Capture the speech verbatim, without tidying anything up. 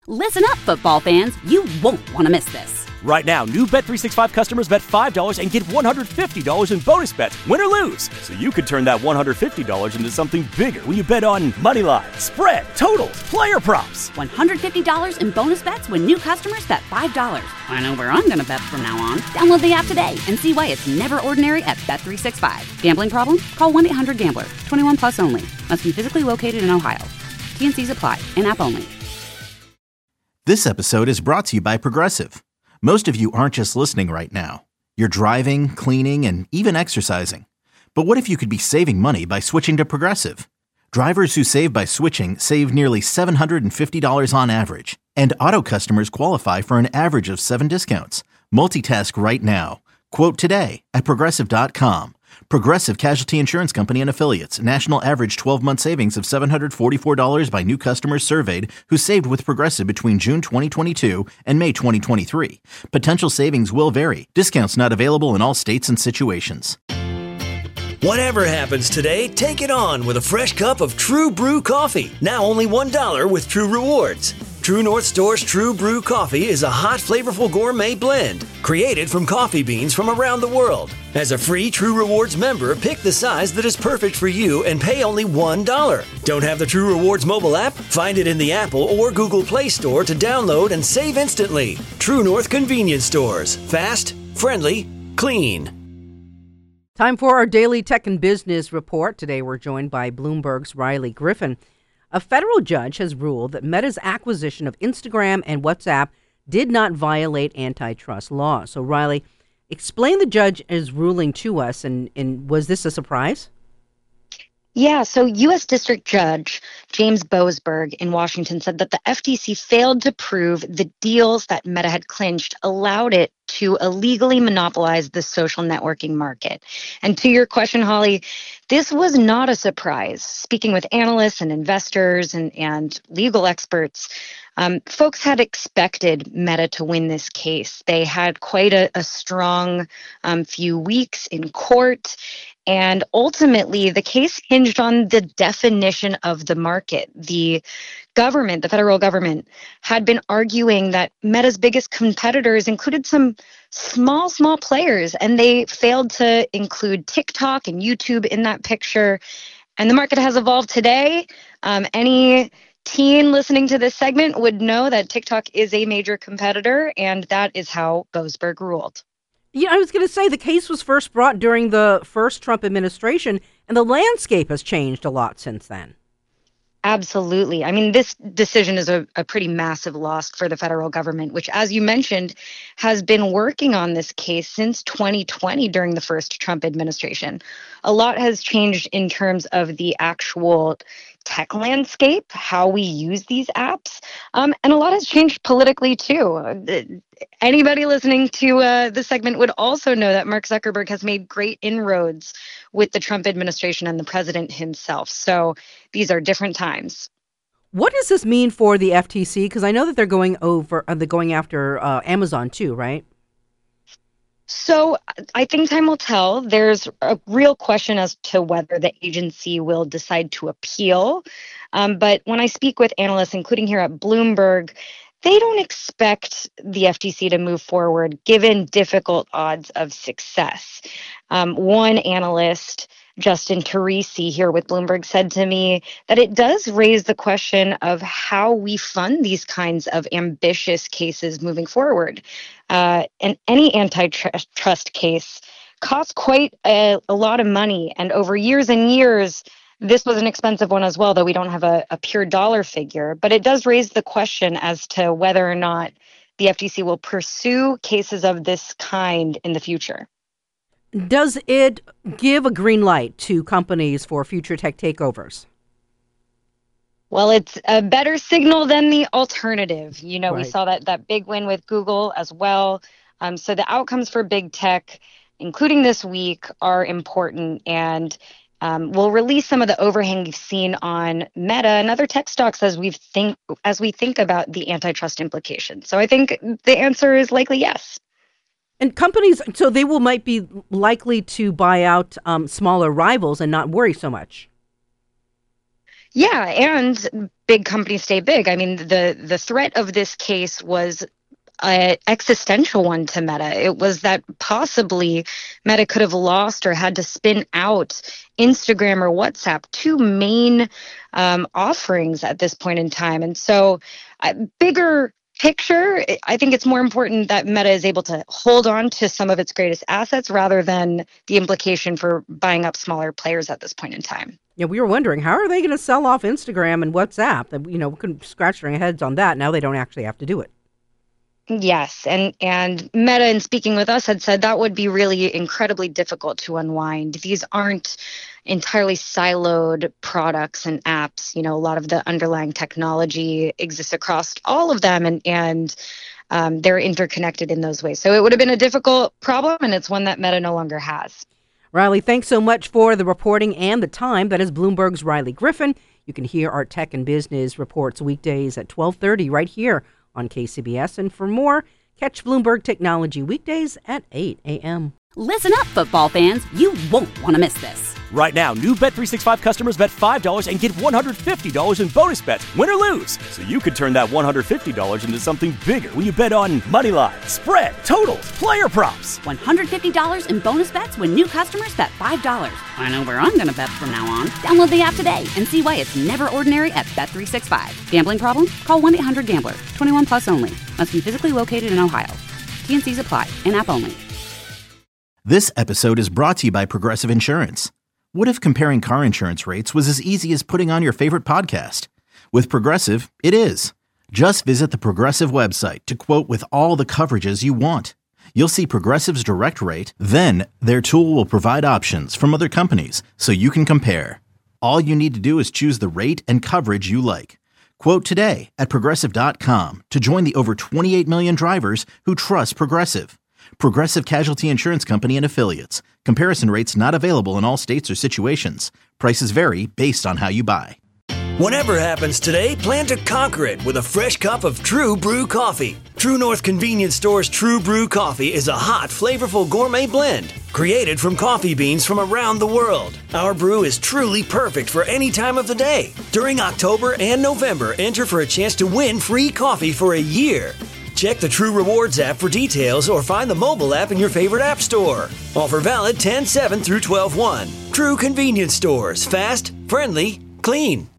Listen up, football fans. You won't want to miss this. Right now, new Bet three sixty-five customers bet five dollars and get one hundred fifty dollars in bonus bets, win or lose. So you could turn that one hundred fifty dollars into something bigger when you bet on money line, spread, totals, player props. one hundred fifty dollars in bonus bets when new customers bet five dollars. I know where I'm going to bet from now on. Download the app today and see why it's never ordinary at Bet three sixty-five. Gambling problem? Call one eight hundred gambler. twenty-one plus only. Must be physically located in Ohio. T N Cs apply. In-app only. This episode is brought to you by Progressive. Most of you aren't just listening right now. You're driving, cleaning, and even exercising. But what if you could be saving money by switching to Progressive? Drivers who save by switching save nearly seven hundred fifty dollars on average. And auto customers qualify for an average of seven discounts. Multitask right now. Quote today at Progressive dot com. Progressive Casualty Insurance Company and Affiliates. National average twelve-month savings of seven hundred forty-four dollars by new customers surveyed who saved with Progressive between June twenty twenty-two and May twenty twenty-three. Potential savings will vary. Discounts not available in all states and situations. Whatever happens today, take it on with a fresh cup of True Brew coffee. Now only one dollar with True Rewards. True North Store's True Brew coffee is a hot, flavorful gourmet blend created from coffee beans from around the world. As a free True Rewards member, pick the size that is perfect for you and pay only one dollar. Don't have the True Rewards mobile app? Find it in the Apple or Google Play Store to download and save instantly. True North Convenience Stores. Fast, friendly, clean. Time for our daily tech and business report. Today we're joined by Bloomberg's Riley Griffin. A federal judge has ruled that Meta's acquisition of Instagram and WhatsApp did not violate antitrust law. So, Riley, explain the judge's ruling to us, and, and was this a surprise? Yeah, so U S District Judge James Boasberg in Washington said that the F T C failed to prove the deals that Meta had clinched allowed it to illegally monopolize the social networking market. And to your question, Holly, this was not a surprise. Speaking with analysts and investors and, and legal experts, um, folks had expected Meta to win this case. They had quite a, a strong um, few weeks in court. And ultimately, the case hinged on the definition of the market. The government, the federal government, had been arguing that Meta's biggest competitors included some small, small players, and they failed to include TikTok and YouTube in that picture. And the market has evolved today. Um, any teen listening to this segment would know that TikTok is a major competitor, and that is how Boasberg ruled. Yeah, I was going to say the case was first brought during the first Trump administration, and the landscape has changed a lot since then. Absolutely. I mean, this decision is a, a pretty massive loss for the federal government, which, as you mentioned, has been working on this case since twenty twenty during the first Trump administration. A lot has changed in terms of the actual tech landscape, how we use these apps, um, and a lot has changed politically, too. Anybody listening to uh, this segment would also know that Mark Zuckerberg has made great inroads with the Trump administration and the president himself. So these are different times. What does this mean for the F T C? Because I know that they're going over, uh, they're going after uh, Amazon too, right? So I think time will tell. There's a real question as to whether the agency will decide to appeal. Um, but when I speak with analysts, including here at Bloomberg, they don't expect the F T C to move forward given difficult odds of success. Um, one analyst, Justin Teresi here with Bloomberg, said to me that it does raise the question of how we fund these kinds of ambitious cases moving forward. Uh, and any antitrust case costs quite a, a lot of money. And over years and years, this was an expensive one as well, though we don't have a, a pure dollar figure. But it does raise the question as to whether or not the F T C will pursue cases of this kind in the future. Does it give a green light to companies for future tech takeovers? Well, it's a better signal than the alternative. You know, Right. we saw that that big win with Google as well. Um, so the outcomes for big tech, including this week, are important, and um, we'll release some of the overhang we've seen on Meta and other tech stocks as we think as we think about the antitrust implications. So I think the answer is likely yes. And companies, so they will might be likely to buy out um, smaller rivals and not worry so much. Yeah, and big companies stay big. I mean, the the threat of this case was an existential one to Meta. It was that possibly Meta could have lost or had to spin out Instagram or WhatsApp, two main um, offerings at this point in time. And so, uh, bigger picture, I think it's more important that Meta is able to hold on to some of its greatest assets rather than the implication for buying up smaller players at this point in time. Yeah, we were wondering, how are they going to sell off Instagram and WhatsApp? You know, we couldn't scratch our heads on that. Now they don't actually have to do it. Yes, and and Meta, in speaking with us, had said that would be really incredibly difficult to unwind. These aren't entirely siloed products and apps. You know, a lot of the underlying technology exists across all of them, and and um, they're interconnected in those ways. So it would have been a difficult problem, and it's one that Meta no longer has. Riley, thanks so much for the reporting and the time. That is Bloomberg's Riley Griffin. You can hear our tech and business reports weekdays at twelve thirty right here on K C B S. And for more, catch Bloomberg Technology weekdays at eight a.m. Listen up, football fans. You won't want to miss this. Right now, new Bet three sixty-five customers bet five dollars and get one hundred fifty dollars in bonus bets, win or lose. So you could turn that one hundred fifty dollars into something bigger when you bet on money lines, spread, totals, player props. one hundred fifty dollars in bonus bets when new customers bet five dollars. I know where I'm going to bet from now on. Download the app today and see why it's never ordinary at Bet three sixty-five. Gambling problem? Call one eight hundred gambler. twenty-one plus only. Must be physically located in Ohio. T and C's apply. In-app only. This episode is brought to you by Progressive Insurance. What if comparing car insurance rates was as easy as putting on your favorite podcast? With Progressive, it is. Just visit the Progressive website to quote with all the coverages you want. You'll see Progressive's direct rate, then their tool will provide options from other companies so you can compare. All you need to do is choose the rate and coverage you like. Quote today at Progressive dot com to join the over twenty-eight million drivers who trust Progressive. Progressive Casualty Insurance Company and Affiliates. Comparison rates not available in all states or situations. Prices vary based on how you buy. Whatever happens today, plan to conquer it with a fresh cup of True Brew coffee. True North Convenience Store's True Brew coffee is a hot, flavorful gourmet blend created from coffee beans from around the world. Our brew is truly perfect for any time of the day. During October and November, enter for a chance to win free coffee for a year. Check the True Rewards app for details or find the mobile app in your favorite app store. Offer valid ten seven through twelve one. True Convenience Stores. Fast, friendly, clean.